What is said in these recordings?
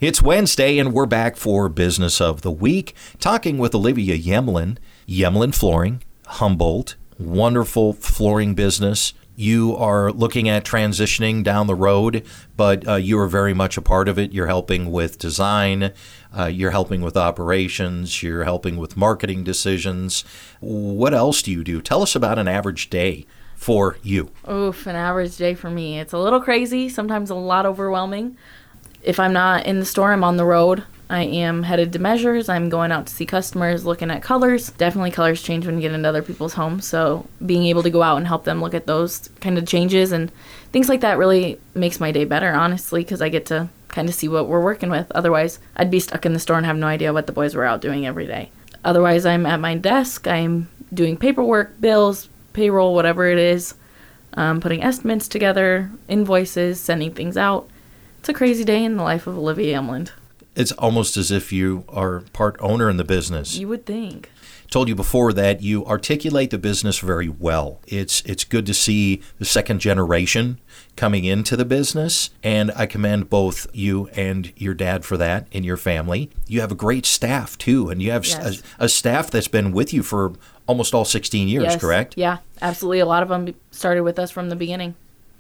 It's Wednesday, and we're back for Business of the Week, talking with Olivia Yemlin, Yemlin Flooring, Humboldt, wonderful flooring business. You are looking at transitioning down the road, but you are very much a part of it. You're helping with design, you're helping with operations, you're helping with marketing decisions. What else do you do? Tell us about an average day for you. Oof, an average day for me. It's a little crazy, sometimes a lot overwhelming. If I'm not in the store, I'm on the road. I am headed to measures. I'm going out to see customers, looking at colors. Definitely colors change when you get into other people's homes. So being able to go out and help them look at those kind of changes and things like that really makes my day better, honestly, because I get to kind of see what we're working with. Otherwise, I'd be stuck in the store and have no idea what the boys were out doing every day. Otherwise, I'm at my desk. I'm doing paperwork, bills, payroll, whatever it is, putting estimates together, invoices, sending things out. It's a crazy day in the life of Olivia Yemlin. It's almost as if you are part owner in the business. You would think. Told you before that you articulate the business very well. It's good to see the second generation coming into the business, and I commend both you and your dad for that in your family. You have a great staff, too, and you have Yes. a staff that's been with you for almost all 16 years, Yes. correct? Yeah, absolutely. A lot of them started with us from the beginning.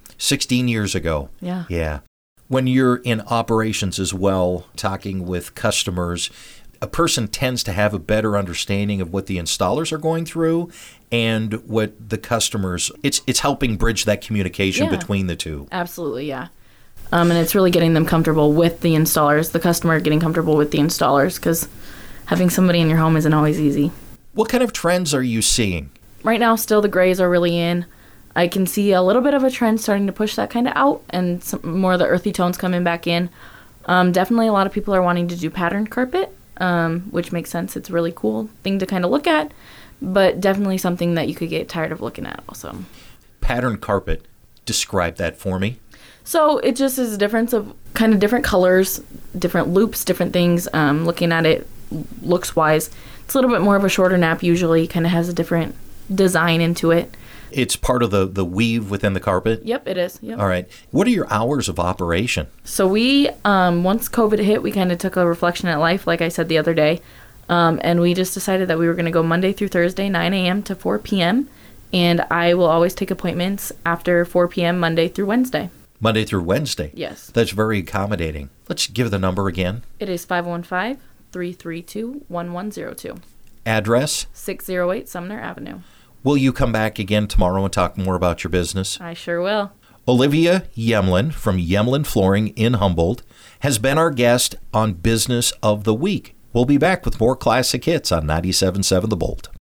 16 years ago. Yeah. Yeah. When you're in operations as well, talking with customers, a person tends to have a better understanding of what the installers are going through and what the customers, it's helping bridge that communication Yeah. between the two. Absolutely, yeah. And it's really getting them comfortable with the installers, the customer getting comfortable with the installers, because having somebody in your home isn't always easy. What kind of trends are you seeing? Right now, still the grays are really in. I can see a little bit of a trend starting to push that kind of out and some more of the earthy tones coming back in. Definitely a lot of people are wanting to do patterned carpet, which makes sense. It's a really cool thing to kind of look at, but definitely something that you could get tired of looking at also. Patterned carpet. Describe that for me. So it just is a difference of kind of different colors, different loops, different things. Looking at it looks-wise, it's a little bit more of a shorter nap usually, kind of has a different design into it. It's part of the weave within the carpet? Yep, it is. Yep. All right. What are your hours of operation? So we, once COVID hit, we kind of took a reflection at life, like I said the other day, and we just decided that we were going to go Monday through Thursday, 9 a.m. to 4 p.m., and I will always take appointments after 4 p.m. Monday through Wednesday. Monday through Wednesday? Yes. That's very accommodating. Let's give the number again. It is 515-332-1102. Address? 608 Sumner Avenue. Will you come back again tomorrow and talk more about your business? I sure will. Olivia Yemlin from Yemlin Flooring in Humboldt has been our guest on Business of the Week. We'll be back with more classic hits on 97.7 The Bolt.